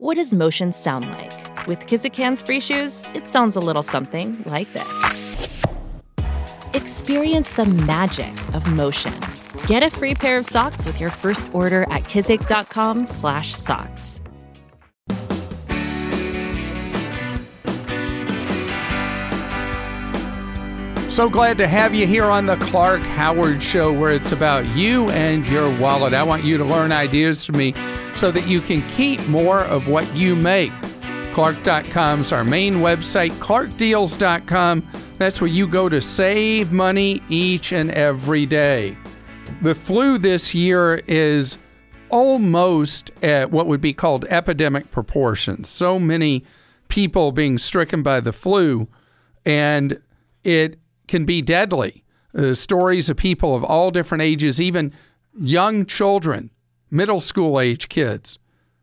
What does motion sound like? With Kizik hands-free shoes, it sounds a little something like this. Experience the magic of motion. Get a free pair of socks with your first order at kizik.com/socks. So glad to have you here on the Clark Howard Show, where it's about you and your wallet. I want you to learn ideas from me so that you can keep more of what you make. Clark.com is our main website. ClarkDeals.com. That's where you go to save money each and every day. The flu this year is almost at what would be called epidemic proportions. So many people being stricken by the flu, and it can be deadly. Stories of people of all different ages, even young children, middle school age kids,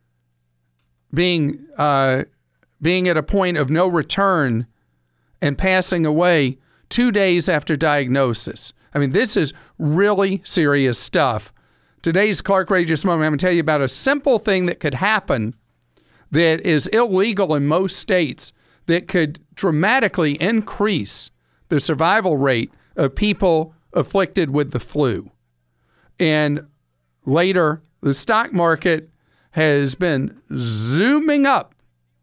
being at a point of no return and passing away 2 days after diagnosis. I mean, this is really serious stuff. Today's Clark Rageous Moment, I'm going to tell you about a simple thing that could happen that is illegal in most states that could dramatically increase the survival rate of people afflicted with the flu. And later, the stock market has been zooming up,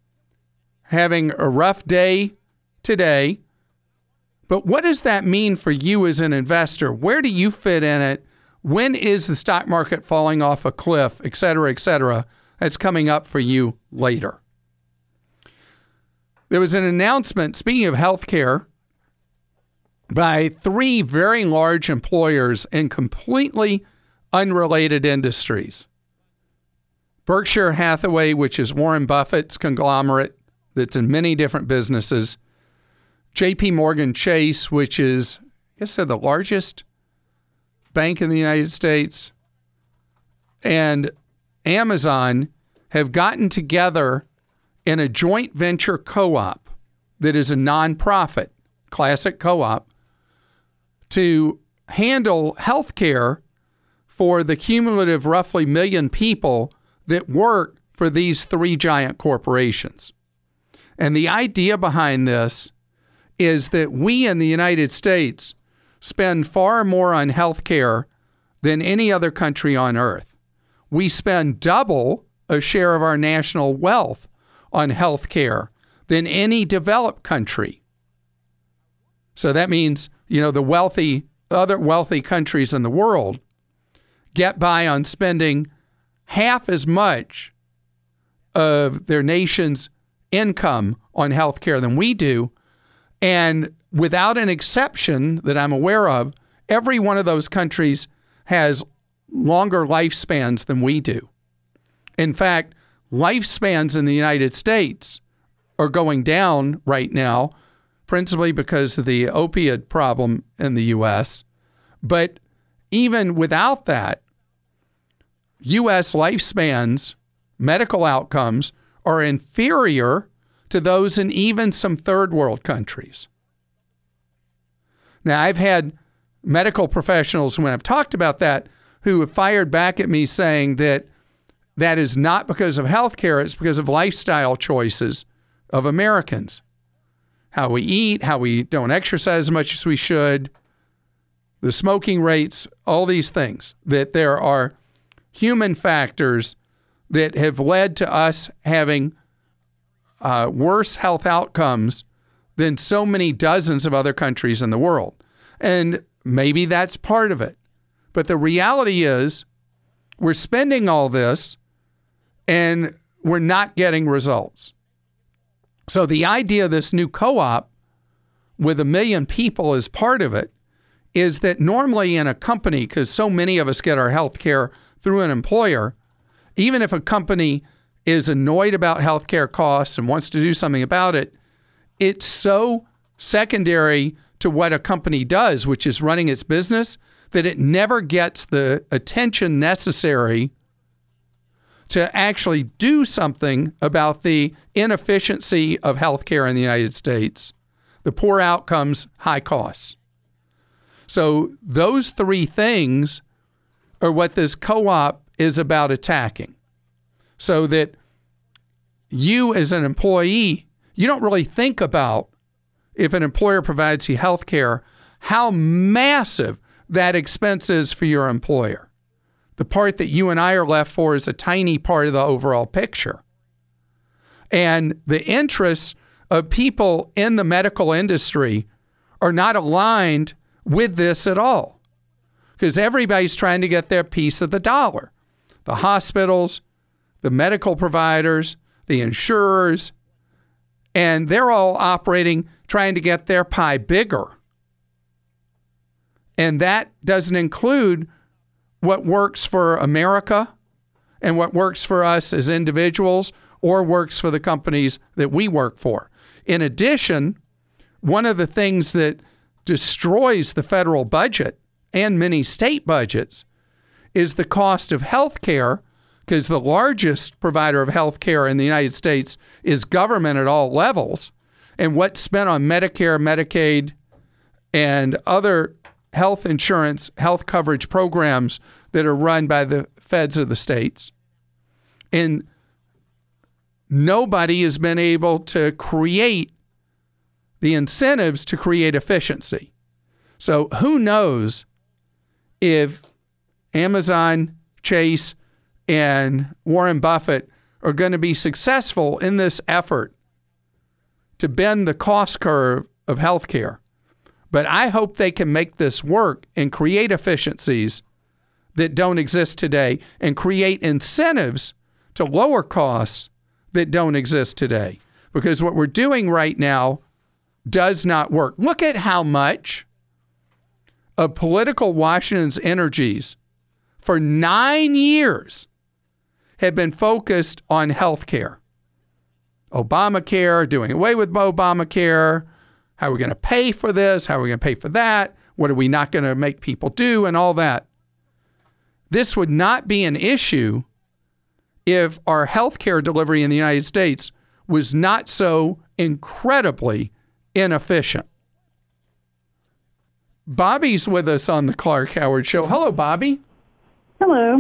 having a rough day today. But what does that mean for you as an investor? Where do you fit in it? When is the stock market falling off a cliff, et cetera, et cetera? That's coming up for you later. There was an announcement, speaking of healthcare, by 3 very large employers in completely unrelated industries. Berkshire Hathaway, which is Warren Buffett's conglomerate that's in many different businesses. JP Morgan Chase, which is, I guess they're the largest bank in the United States. And Amazon have gotten together in a joint venture co-op that is a nonprofit, classic co-op, to handle healthcare for the cumulative roughly 1 million people that work for these 3 giant corporations. And the idea behind this is that we in the United States spend far more on healthcare than any other country on earth. We spend double a share of our national wealth on healthcare than any developed country. So that means, the other wealthy countries in the world get by on spending half as much of their nation's income on healthcare than we do. And without an exception that I'm aware of, every one of those countries has longer lifespans than we do. In fact, lifespans in the United States are going down right now, principally because of the opioid problem in the U.S. But even without that, U.S. lifespans, medical outcomes, are inferior to those in even some third world countries. Now, I've had medical professionals, when I've talked about that, who have fired back at me saying that that is not because of healthcare, it's because of lifestyle choices of Americans. How we eat, how we don't exercise as much as we should, the smoking rates, all these things, that there are human factors that have led to us having worse health outcomes than so many dozens of other countries in the world. And maybe that's part of it. But the reality is we're spending all this and we're not getting results. So the idea of this new co-op with 1 million people as part of it is that normally in a company, because so many of us get our health care through an employer, even if a company is annoyed about healthcare costs and wants to do something about it, it's so secondary to what a company does, which is running its business, that it never gets the attention necessary to actually do something about the inefficiency of healthcare in the United States, the poor outcomes, high costs. So those 3 things are what this co-op is about attacking. So that you as an employee, you don't really think about, if an employer provides you health care, how massive that expense is for your employer. The part that you and I are left for is a tiny part of the overall picture. And the interests of people in the medical industry are not aligned with this at all, because everybody's trying to get their piece of the dollar. The hospitals, the medical providers, the insurers, and they're all operating, trying to get their pie bigger. And that doesn't include what works for America and what works for us as individuals or works for the companies that we work for. In addition, one of the things that destroys the federal budget and many state budgets is the cost of health care, because the largest provider of health care in the United States is government at all levels. And what's spent on Medicare, Medicaid, and other health insurance, health coverage programs that are run by the feds of the states. And nobody has been able to create the incentives to create efficiency. So who knows if Amazon, Chase, and Warren Buffett are going to be successful in this effort to bend the cost curve of healthcare. But I hope they can make this work and create efficiencies that don't exist today and create incentives to lower costs that don't exist today. Because what we're doing right now does not work. Look at how much of political Washington's energies for 9 years have been focused on health care. Obamacare, doing away with Obamacare. How are we going to pay for this? How are we going to pay for that? What are we not going to make people do? And all that. This would not be an issue if our health care delivery in the United States was not so incredibly inefficient. Bobby's with us on the Clark Howard Show. Hello, Bobby. Hello.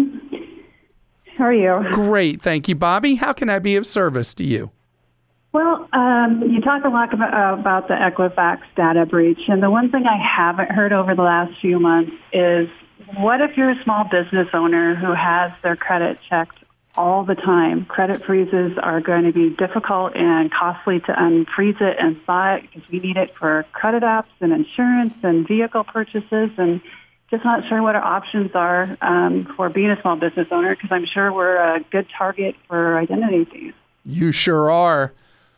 How are you? Great. Thank you, Bobby. How can I be of service to you? Well, you talk a lot about the Equifax data breach, and the one thing I haven't heard over the last few months is, what if you're a small business owner who has their credit checked all the time? Credit freezes are going to be difficult and costly to unfreeze it and thaw it, because we need it for credit apps and insurance and vehicle purchases, and just not sure what our options are for being a small business owner, because I'm sure we're a good target for identity thieves. You sure are.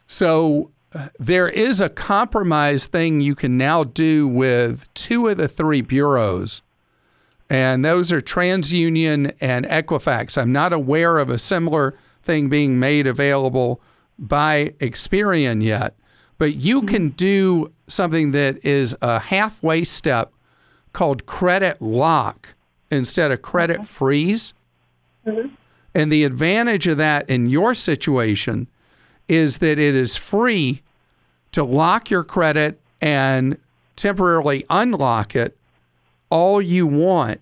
So there is a compromise thing you can now do with two of the three bureaus, and those are TransUnion and Equifax. I'm not aware of a similar thing being made available by Experian yet, but you can do something that is a halfway step called credit lock instead of credit freeze. Mm-hmm. And the advantage of that in your situation is that it is free to lock your credit and temporarily unlock it all you want,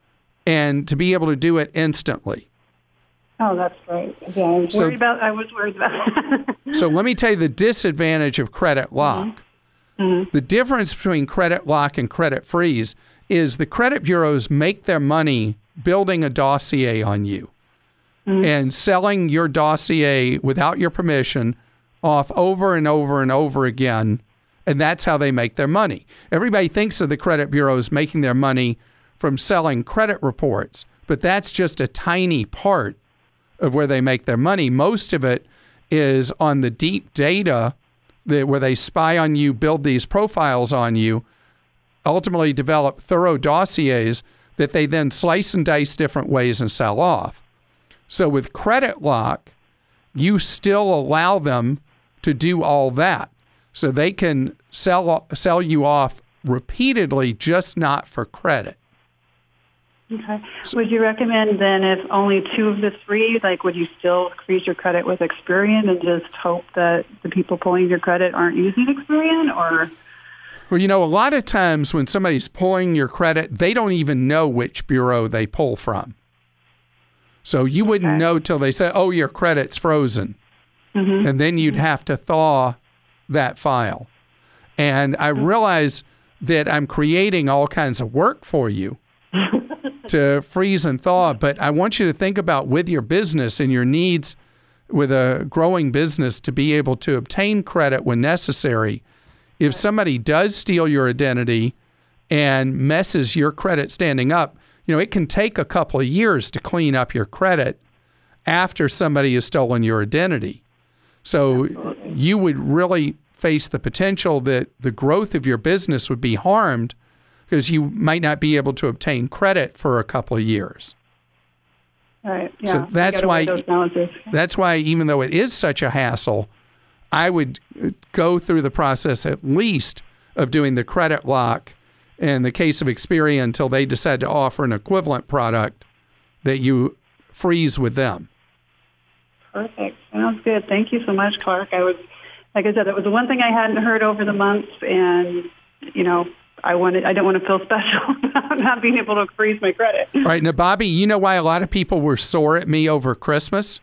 and to be able to do it instantly. Oh, that's great. Yeah, I was worried about that. So let me tell you the disadvantage of credit lock. Mm-hmm. Mm-hmm. The difference between credit lock and credit freeze is the credit bureaus make their money building a dossier on you. Mm-hmm. And selling your dossier without your permission off over and over and over again. And that's how they make their money. Everybody thinks of the credit bureaus making their money from selling credit reports, but that's just a tiny part of where they make their money. Most of it is on the deep data where they spy on you, build these profiles on you, ultimately develop thorough dossiers that they then slice and dice different ways and sell off. So with credit lock, you still allow them to do all that. So they can sell you off repeatedly, just not for credit. Okay. Would you recommend then, if only two of the three, would you still freeze your credit with Experian and just hope that the people pulling your credit aren't using Experian, or? Well, a lot of times when somebody's pulling your credit, they don't even know which bureau they pull from. So you wouldn't know till they say, oh, your credit's frozen. and then you'd have to thaw that file. And I realize that I'm creating all kinds of work for you to freeze and thaw, but I want you to think about with your business and your needs with a growing business to be able to obtain credit when necessary. If somebody does steal your identity and messes your credit standing up, it can take a couple of years to clean up your credit after somebody has stolen your identity. So you would really face the potential that the growth of your business would be harmed because you might not be able to obtain credit for a couple of years. Right. Yeah. So that's why even though it is such a hassle, I would go through the process at least of doing the credit lock in the case of Experian until they decide to offer an equivalent product that you freeze with them. Perfect. Sounds good. Thank you so much, Clark. Like I said, it was the one thing I hadn't heard over the months, and I didn't want to feel special about not being able to freeze my credit. All right. Now, Bobby, you know why a lot of people were sore at me over Christmas?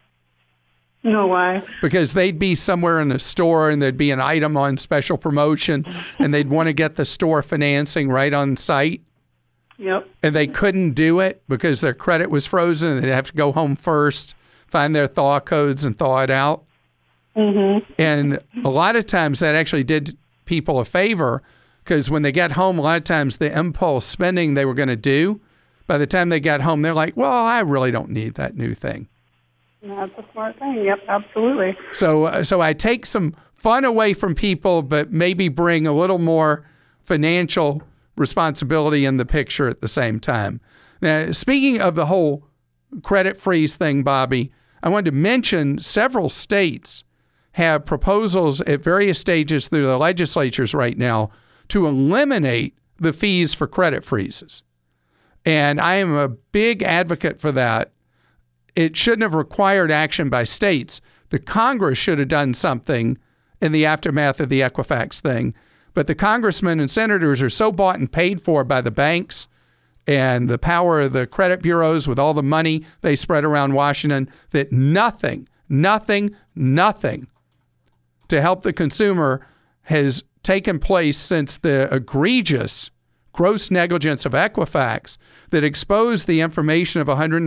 No, why? Because they'd be somewhere in the store and there'd be an item on special promotion and they'd want to get the store financing right on site. Yep. And they couldn't do it because their credit was frozen and they'd have to go home first, find their thaw codes and thaw it out. Mm-hmm. And a lot of times that actually did people a favor because when they got home, a lot of times the impulse spending they were going to do, by the time they got home, they're like, well, I really don't need that new thing. That's a smart thing. Yep, absolutely. So I take some fun away from people, but maybe bring a little more financial responsibility in the picture at the same time. Now, speaking of the whole credit freeze thing, Bobby, I wanted to mention several states have proposals at various stages through the legislatures right now to eliminate the fees for credit freezes. And I am a big advocate for that. It shouldn't have required action by states. The Congress should have done something in the aftermath of the Equifax thing. But the congressmen and senators are so bought and paid for by the banks and the power of the credit bureaus with all the money they spread around Washington that nothing to help the consumer has taken place since the egregious gross negligence of Equifax that exposed the information of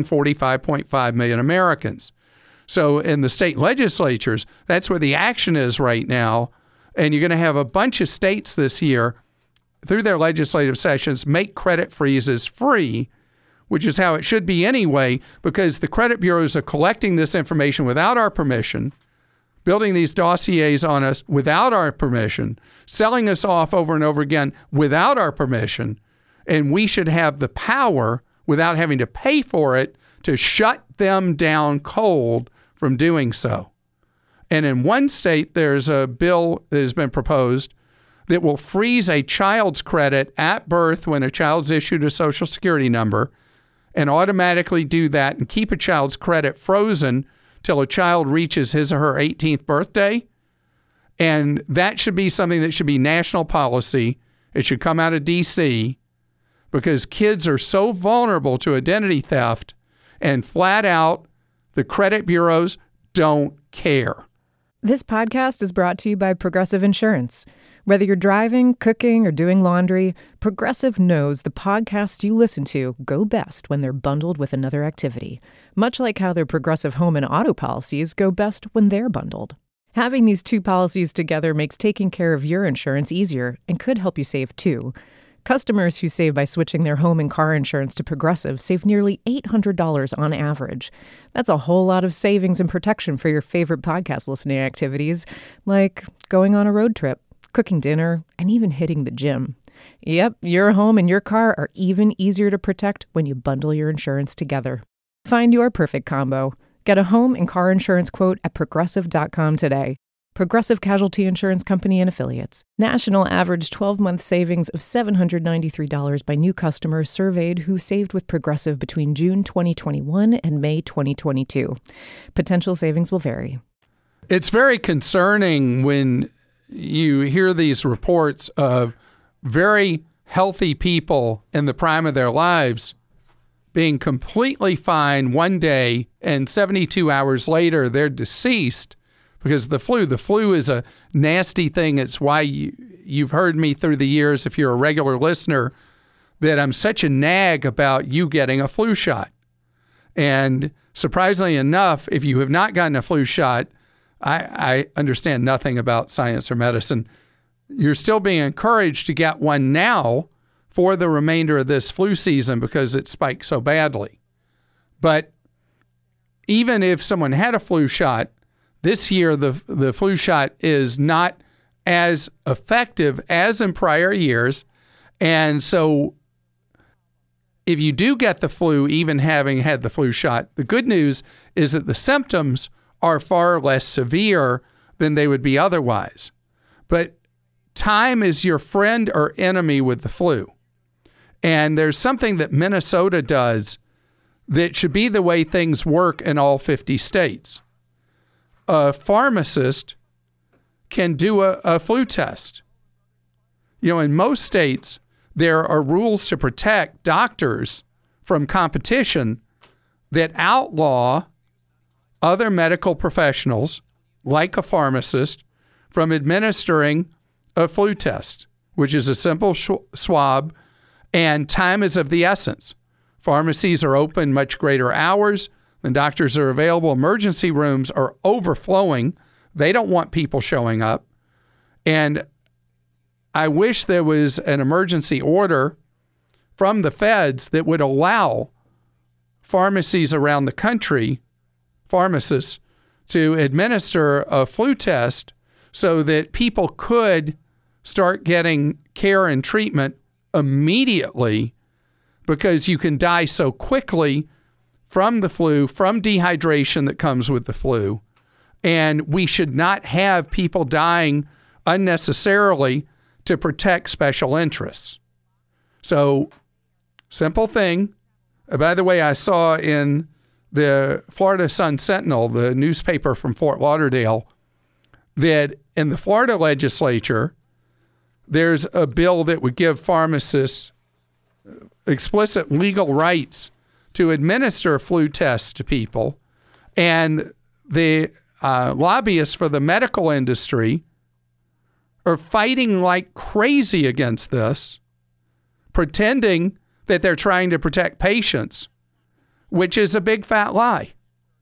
145.5 million Americans. So in the state legislatures, that's where the action is right now. And you're going to have a bunch of states this year through their legislative sessions make credit freezes free, which is how it should be anyway, because the credit bureaus are collecting this information without our permission, building these dossiers on us without our permission, selling us off over and over again without our permission, and we should have the power, without having to pay for it, to shut them down cold from doing so. And in one state, there's a bill that has been proposed that will freeze a child's credit at birth when a child's issued a Social Security number and automatically do that and keep a child's credit frozen till a child reaches his or her 18th birthday. And that should be something that should be national policy. It should come out of D.C. because kids are so vulnerable to identity theft, and flat out, the credit bureaus don't care. This podcast is brought to you by Progressive Insurance. Whether you're driving, cooking, or doing laundry, Progressive knows the podcasts you listen to go best when they're bundled with another activity, much like how their Progressive home and auto policies go best when they're bundled. Having these two policies together makes taking care of your insurance easier and could help you save too. Customers who save by switching their home and car insurance to Progressive save nearly $800 on average. That's a whole lot of savings and protection for your favorite podcast listening activities, like going on a road trip, cooking dinner, and even hitting the gym. Yep, your home and your car are even easier to protect when you bundle your insurance together. Find your perfect combo. Get a home and car insurance quote at Progressive.com today. Progressive Casualty Insurance Company and Affiliates. National average 12-month savings of $793 by new customers surveyed who saved with Progressive between June 2021 and May 2022. Potential savings will vary. It's very concerning when you hear these reports of very healthy people in the prime of their lives being completely fine one day and 72 hours later they're deceased because the flu is a nasty thing. It's why you've heard me through the years, if you're a regular listener, that I'm such a nag about you getting a flu shot. And surprisingly enough, if you have not gotten a flu shot, I understand nothing about science or medicine. You're still being encouraged to get one now for the remainder of this flu season because it spiked so badly. But even if someone had a flu shot, this year the flu shot is not as effective as in prior years. And so if you do get the flu, even having had the flu shot, the good news is that the symptoms are far less severe than they would be otherwise. But time is your friend or enemy with the flu. And there's something that Minnesota does that should be the way things work in all 50 states. A pharmacist can do a flu test. In most states, there are rules to protect doctors from competition that outlaw other medical professionals, like a pharmacist, from administering a flu test, which is a simple swab, and time is of the essence. Pharmacies are open much greater hours than doctors are available. Emergency rooms are overflowing. They don't want people showing up. And I wish there was an emergency order from the feds that would allow pharmacies around the country, pharmacists, to administer a flu test so that people could start getting care and treatment immediately, because you can die so quickly from the flu, from dehydration that comes with the flu. And we should not have people dying unnecessarily to protect special interests. So, simple thing. By the way, I saw in the Florida Sun-Sentinel, the newspaper from Fort Lauderdale, that in the Florida legislature, there's a bill that would give pharmacists explicit legal rights to administer flu tests to people. And the lobbyists for the medical industry are fighting like crazy against this, pretending that they're trying to protect patients, which is a big fat lie.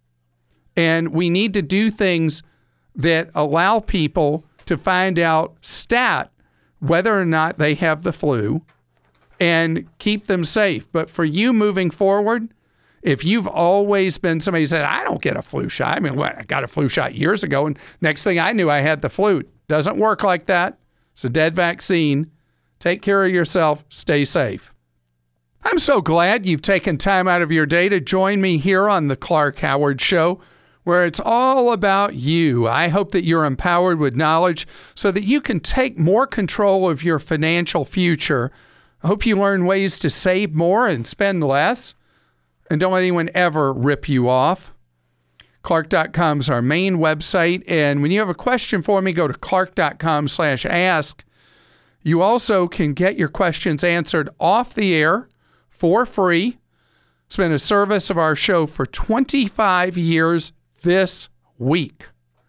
And we need to do things that allow people to find out stat whether or not they have the flu and keep them safe. But for you moving forward, if you've always been somebody who said, I don't get a flu shot. I mean, I got a flu shot years ago, and next thing I knew, I had the flu. Doesn't work like that. It's a dead vaccine. Take care of yourself. Stay safe. I'm so glad you've taken time out of your day to join me here on the Clark Howard Show, where it's all about you. I hope that you're empowered with knowledge so that you can take more control of your financial future. I hope you learn ways to save more and spend less, and don't let anyone ever rip you off. Clark.com is our main website, and when you have a question for me, go to clark.com/ask. You also can get your questions answered off the air for free. It's been a service of our show for 25 years this week.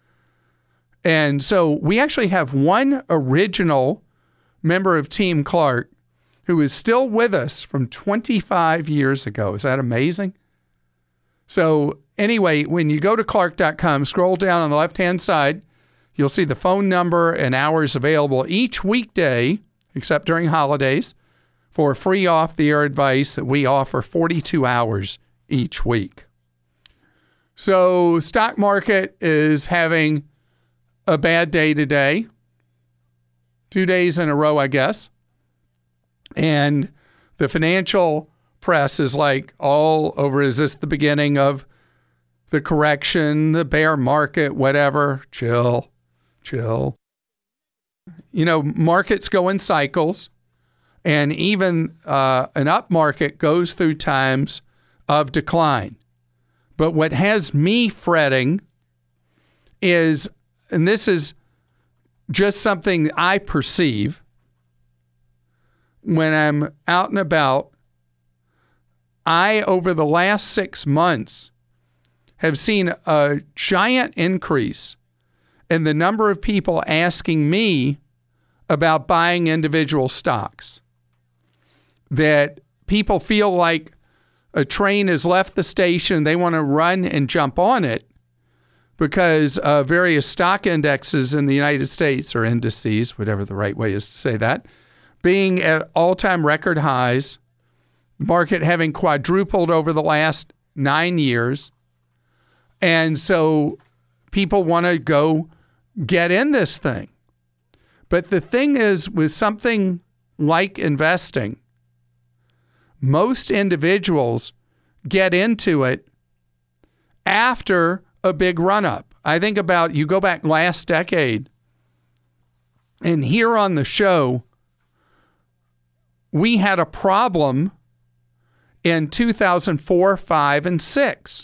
And so we actually have one original member of Team Clark who is still with us from 25 years ago. Is that amazing? So anyway, when you go to Clark.com, scroll down on the left-hand side, you'll see the phone number and hours available each weekday, except during holidays, for free off-the-air advice that we offer 42 hours each week. So stock market is having a bad day today. 2 days in a row, I guess. And the financial press is like all over. Is this the beginning of the correction, the bear market, whatever? Chill. Markets go in cycles. And even an up market goes through times of decline. But what has me fretting is, and this is just something I perceive when I'm out and about, I, over the last 6 months, have seen a giant increase in the number of people asking me about buying individual stocks. That people feel like a train has left the station, they want to run and jump on it because various stock indexes in the United States, or indices, whatever the right way is to say that, being at all-time record highs, market having quadrupled over the last 9 years. And so people want to go get in this thing. But the thing is, with something like investing, most individuals get into it after a big run-up. I think about, you go back last decade, and here on the show, we had a problem in 2004, 5, and 6.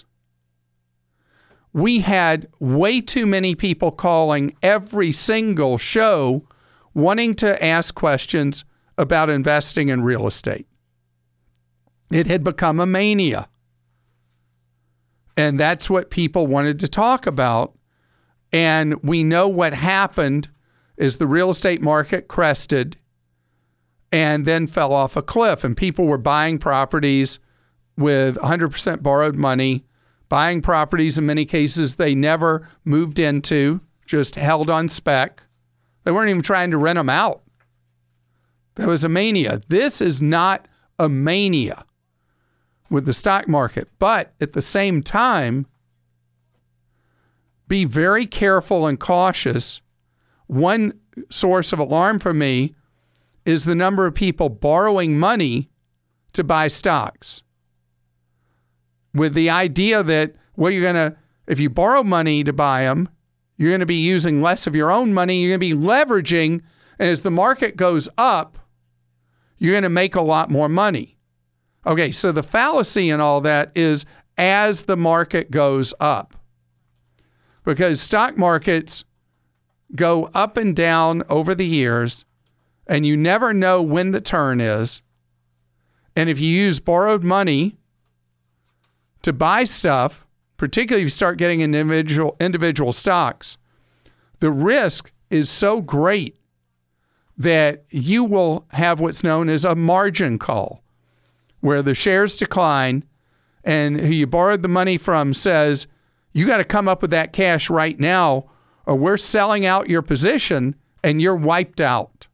We had way too many people calling every single show wanting to ask questions about investing in real estate. It had become a mania. And that's what people wanted to talk about. And we know what happened is the real estate market crested and then fell off a cliff. And people were buying properties with 100% borrowed money, buying properties in many cases they never moved into, just held on spec. They weren't even trying to rent them out. That was a mania. This is not a mania with the stock market. But at the same time, be very careful and cautious. One source of alarm for me is the number of people borrowing money to buy stocks, with the idea that, well, if you borrow money to buy them, you're going to be using less of your own money. You're going to be leveraging. And as the market goes up, you're going to make a lot more money. Okay, so the fallacy in all that is as the market goes up. Because stock markets go up and down over the years, and you never know when the turn is. And if you use borrowed money to buy stuff, particularly if you start getting individual stocks, the risk is so great that you will have what's known as a margin call, where the shares decline and who you borrowed the money from says, you got to come up with that cash right now or we're selling out your position and you're wiped out.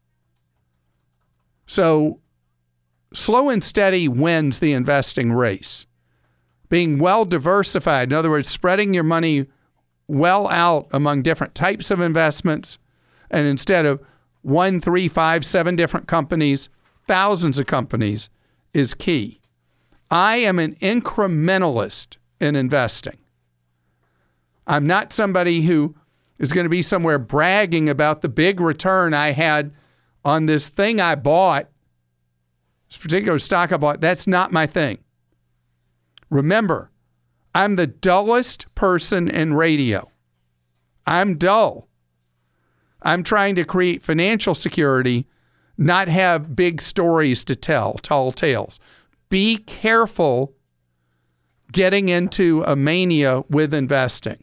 So slow and steady wins the investing race. Being well diversified, in other words, spreading your money well out among different types of investments, and instead of 1, 3, 5, 7 different companies, thousands of companies, is key. I am an incrementalist in investing. I'm not somebody who is going to be somewhere bragging about the big return I had on this thing I bought, this particular stock I bought. That's not my thing. Remember, I'm the dullest person in radio. I'm dull. I'm trying to create financial security, not have big stories to tell, tall tales. Be careful getting into a mania with investing.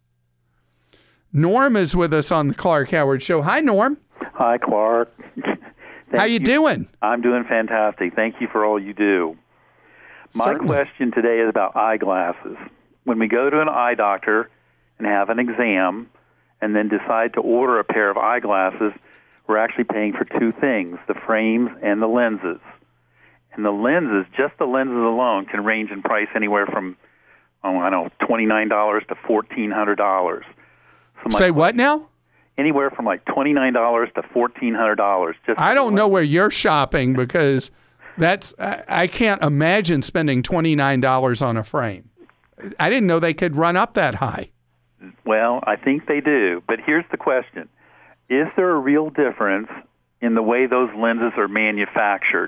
Norm is with us on the Clark Howard Show. Hi, Norm. Hi, Clark. How you doing? I'm doing fantastic. Thank you for all you do. My question today is about eyeglasses. When we go to an eye doctor and have an exam and then decide to order a pair of eyeglasses, we're actually paying for two things, the frames and the lenses. And the lenses, just the lenses alone, can range in price anywhere from, $29 to $1,400. So Say what now? Anywhere from like $29 to $1,400. I don't know where you're shopping because I can't imagine spending $29 on a frame. I didn't know they could run up that high. Well, I think they do. But here's the question. Is there a real difference in the way those lenses are manufactured?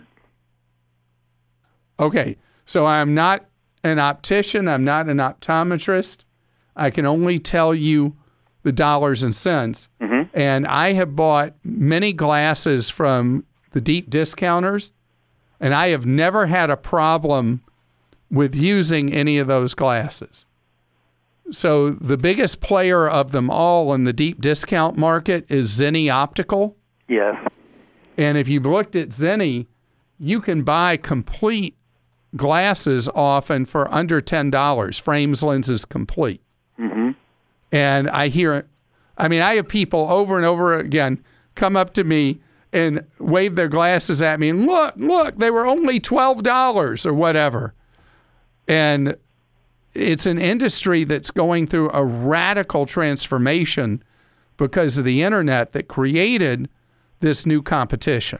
Okay, so I'm not an optician. I'm not an optometrist. I can only tell you the dollars and cents. Mm-hmm. And I have bought many glasses from the deep discounters, and I have never had a problem with using any of those glasses. So the biggest player of them all in the deep discount market is Zenni Optical. Yes. And if you've looked at Zenni, you can buy complete glasses often for under $10, frames, lenses, complete. Mm-hmm. And I have people over and over again come up to me and wave their glasses at me and look, they were only $12 or whatever. And it's an industry that's going through a radical transformation because of the internet that created this new competition.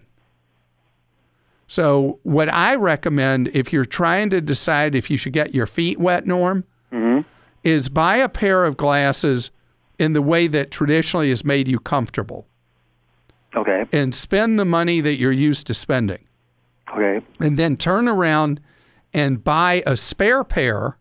So what I recommend if you're trying to decide if you should get your feet wet, Norm, is buy a pair of glasses in the way that traditionally has made you comfortable. Okay. And spend the money that you're used to spending. Okay. And then turn around and buy a spare pair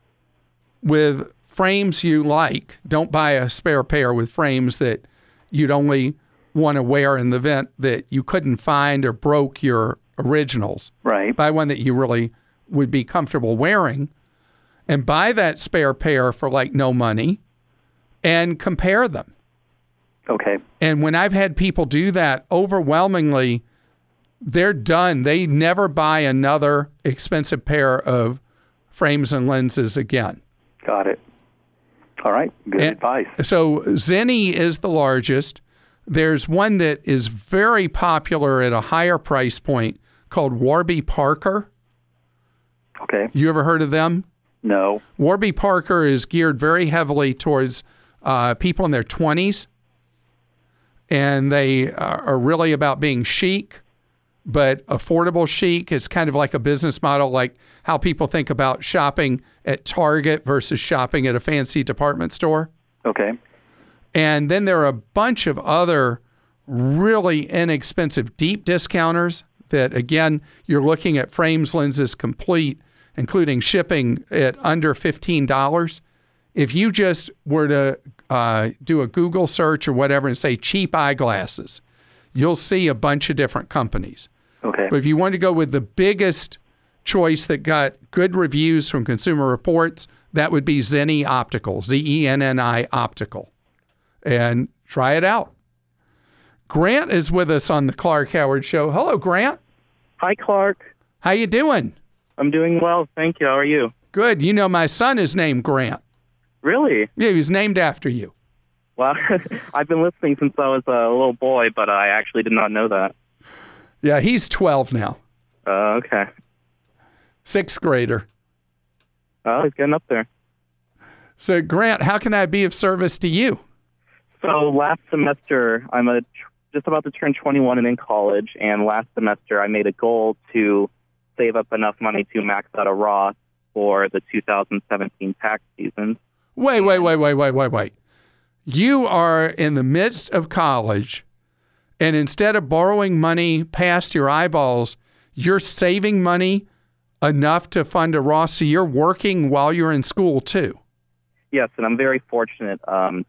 with frames you like. Don't buy a spare pair with frames that you'd only want to wear in the event that you couldn't find or broke your originals. Right. Buy one that you really would be comfortable wearing and buy that spare pair for like no money and compare them. Okay. And when I've had people do that, overwhelmingly, they're done. They never buy another expensive pair of frames and lenses again. Got it. All right. Good advice. So Zenni is the largest. There's one that is very popular at a higher price point called Warby Parker. Okay. You ever heard of them? No. Warby Parker is geared very heavily towards people in their 20s. And they are really about being chic, but affordable chic. It's kind of like a business model, like how people think about shopping at Target versus shopping at a fancy department store. Okay. And then there are a bunch of other really inexpensive deep discounters that, again, you're looking at frames, lenses, complete, including shipping at under $15. If you just were to do a Google search or whatever and say cheap eyeglasses, you'll see a bunch of different companies. Okay. But if you want to go with the biggest choice that got good reviews from Consumer Reports, that would be Zenni Optical, Zenni Optical. And try it out. Grant is with us on the Clark Howard Show. Hello, Grant. Hi, Clark. How you doing? I'm doing well, thank you. How are you? Good. You know, my son is named Grant. Really? Yeah, he was named after you. Well, I've been listening since I was a little boy, but I actually did not know that. Yeah, he's 12 now. Okay. 6th grader. Oh, he's getting up there. So, Grant, how can I be of service to you? So last semester, I'm just about to turn 21 and in college, and last semester I made a goal to save up enough money to max out a Roth for the 2017 tax season. Wait. You are in the midst of college, and instead of borrowing money past your eyeballs, you're saving money enough to fund a Roth, so you're working while you're in school, too. Yes, and I'm very fortunate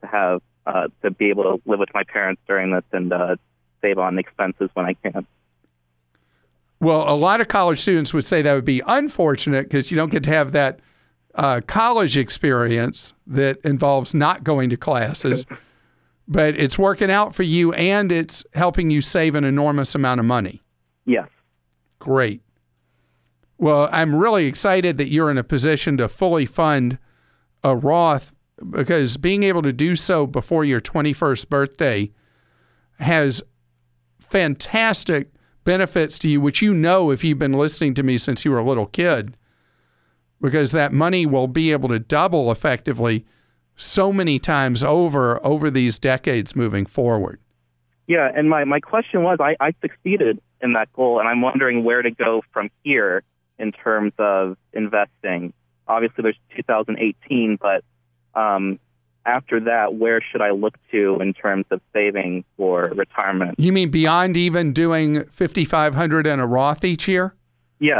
to be able to live with my parents during this and save on expenses when I can. Well, a lot of college students would say that would be unfortunate because you don't get to have that college experience that involves not going to classes. But it's working out for you, and it's helping you save an enormous amount of money. Yes. Great. Well, I'm really excited that you're in a position to fully fund a Roth, because being able to do so before your 21st birthday has fantastic benefits to you, which you know if you've been listening to me since you were a little kid, because that money will be able to double effectively so many times over these decades moving forward. Yeah, and my question was, I succeeded in that goal, and I'm wondering where to go from here in terms of investing. Obviously, there's 2018, but after that, where should I look to in terms of saving for retirement? You mean beyond even doing $5,500 in a Roth each year? Yes.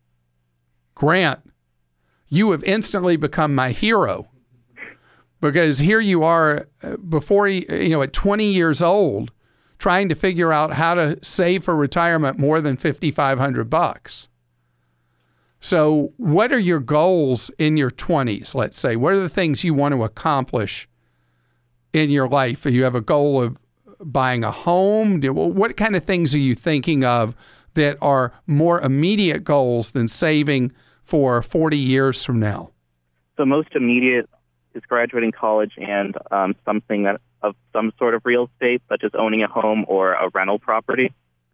Grant, you have instantly become my hero, because here you are before, at 20 years old, trying to figure out how to save for retirement more than $5,500. So what are your goals in your 20s, let's say? What are the things you want to accomplish in your life? You have a goal of buying a home? What kind of things are you thinking of that are more immediate goals than saving for 40 years from now? So most immediate is graduating college and something that of some sort of real estate, such as owning a home or a rental property.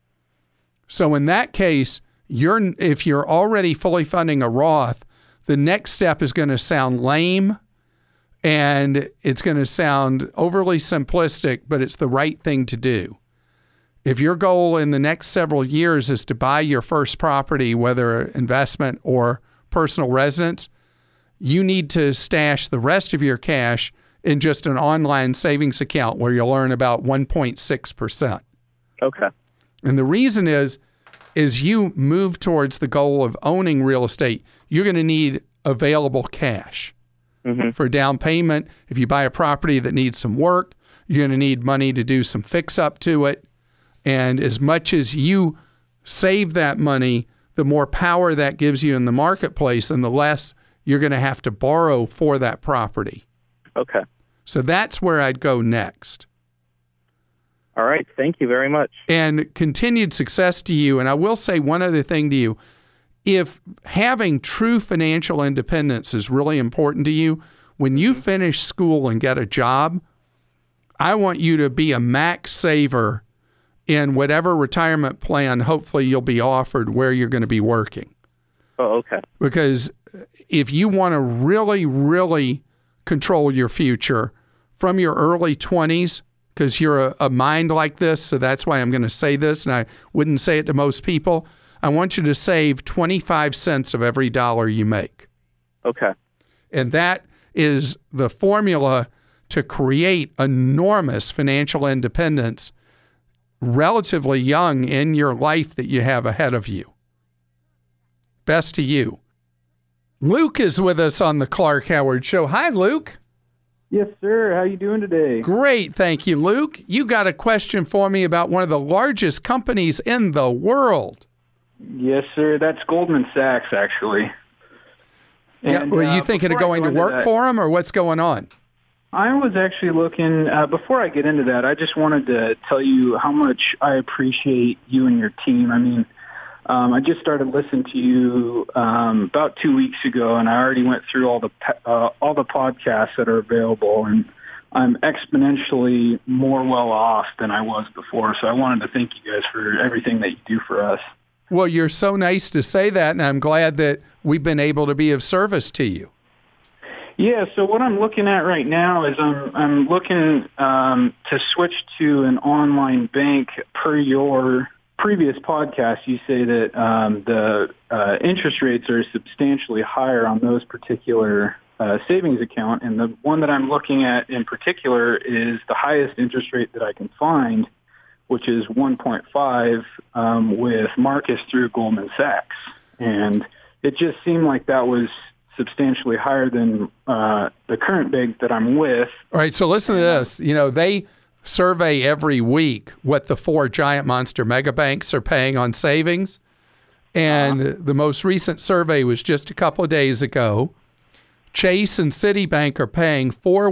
So in that case, if you're already fully funding a Roth, the next step is going to sound lame and it's going to sound overly simplistic, but it's the right thing to do. If your goal in the next several years is to buy your first property, whether investment or personal residence, you need to stash the rest of your cash in just an online savings account where you'll earn about 1.6%. Okay. And the reason is you move towards the goal of owning real estate, you're going to need available cash for down payment. If you buy a property that needs some work, you're going to need money to do some fix-up to it. And as much as you save that money, the more power that gives you in the marketplace and the less you're going to have to borrow for that property. Okay. So that's where I'd go next. All right. Thank you very much. And continued success to you. And I will say one other thing to you. If having true financial independence is really important to you, when you finish school and get a job, I want you to be a max saver in whatever retirement plan hopefully you'll be offered where you're going to be working. Oh, okay. Because if you want to really, really control your future from your early 20s, because you're a mind like this, so that's why I'm going to say this, and I wouldn't say it to most people. I want you to save 25 cents of every dollar you make. Okay. And that is the formula to create enormous financial independence relatively young in your life that you have ahead of you. Best to you. Luke is with us on the Clark Howard Show. Hi, Luke. Yes, sir. How you doing today? Great, thank you, Luke. You got a question for me about one of the largest companies in the world. Yes, sir. That's Goldman Sachs, actually. Yeah, were you thinking of going to work for them, or what's going on? I was actually looking, before I get into that, I just wanted to tell you how much I appreciate you and your team. I mean, I just started listening to you about 2 weeks ago, and I already went through all the podcasts that are available, and I'm exponentially more well off than I was before. So I wanted to thank you guys for everything that you do for us. Well, you're so nice to say that, and I'm glad that we've been able to be of service to you. Yeah, so what I'm looking at right now is I'm looking to switch to an online bank. Per your previous podcast, you say that the interest rates are substantially higher on those particular savings account, and the one that I'm looking at in particular is the highest interest rate that I can find, which is 1.5 with Marcus through Goldman Sachs. And it just seemed like that was substantially higher than the current bank that I'm with. All right, so listen to this. You know, they survey every week what the 4 giant monster mega banks are paying on savings. And the most recent survey was just a couple of days ago. Chase and Citibank are paying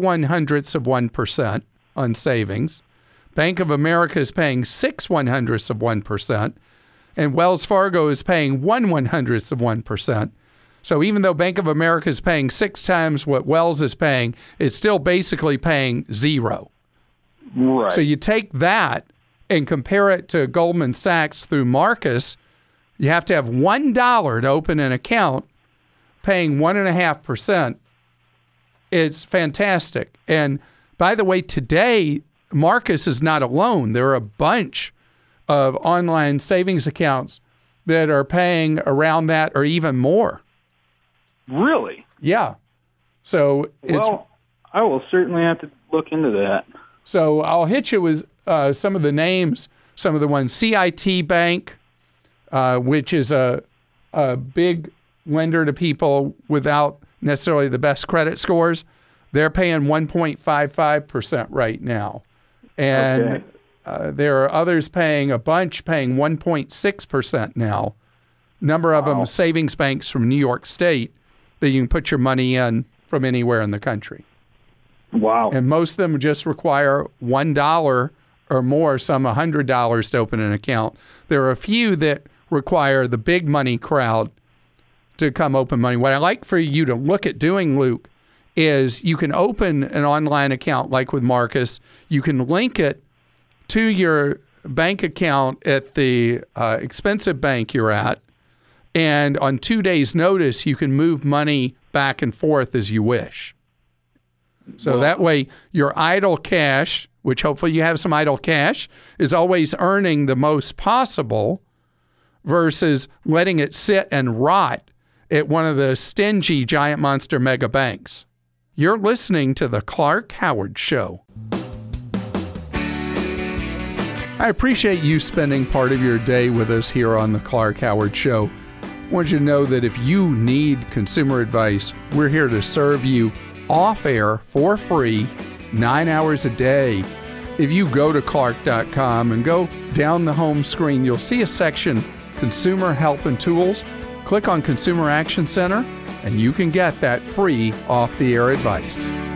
0.04% on savings. Bank of America is paying 0.06%, and Wells Fargo is paying 0.01%. So even though Bank of America is paying 6 times what Wells is paying, it's still basically paying 0. Right. So you take that and compare it to Goldman Sachs through Marcus, you have to have $1 to open an account, paying 1.5%. It's fantastic. And by the way, today, Marcus is not alone. There are a bunch of online savings accounts that are paying around that or even more. Really? Yeah. So well, I will certainly have to look into that. So I'll hit you with some of the names, some of the ones. CIT Bank, which is a big lender to people without necessarily the best credit scores. They're paying 1.55% right now. And there are others paying 1.6% now. Number of them savings banks from New York State that you can put your money in from anywhere in the country. Wow. And most of them just require $1 or more, some $100 to open an account. There are a few that require the big money crowd to come open money. What I like for you to look at doing, Luke, is you can open an online account like with Marcus. You can link it to your bank account at the expensive bank you're at. And on 2 days' notice, you can move money back and forth as you wish. So that way, your idle cash, which hopefully you have some idle cash, is always earning the most possible versus letting it sit and rot at one of the stingy giant monster mega banks. You're listening to The Clark Howard Show. I appreciate you spending part of your day with us here on The Clark Howard Show. I want you to know that if you need consumer advice, we're here to serve you off air for free, 9 hours a day. If you go to clark.com and go down the home screen, you'll see a section, Consumer Help and Tools. Click on Consumer Action Center, and you can get that free off-the-air advice.